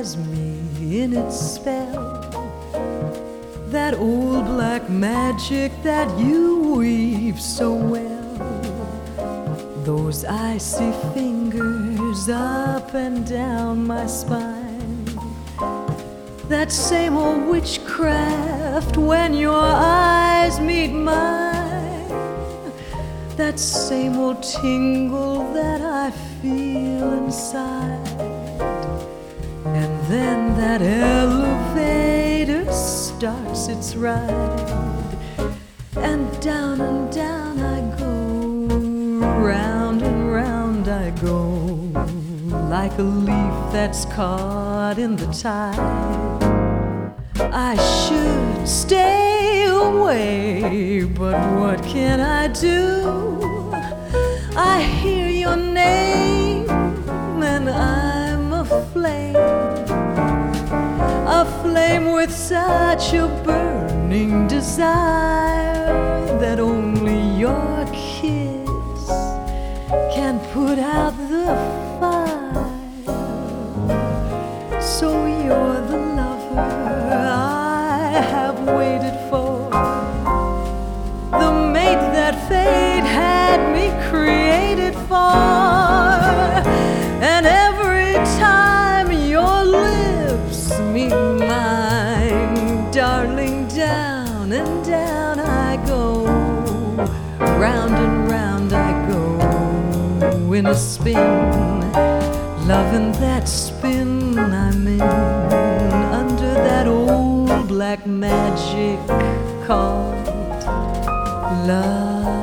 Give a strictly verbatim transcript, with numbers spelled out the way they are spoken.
has me in its spell. That old black magic that you weave so well. Those icy fingers up and down my spine. That same old witchcraft when your eyes meet mine. That same old tingle that I feel inside. And then that elevator starts its ride, and down and down I go, round and round I go, like a leaf that's caught in the tide. I should stay away, but what can I do? I hear your name and I'm aflame, aflame with such a burning desire that only your kiss can put out the fire. So you're the lover I have waited for, the mate that fate had me created for. And every time your lips meet mine, darling, down and down I go, round and round I go, in a spin, loving that spin I'm in, under that old black magic called love.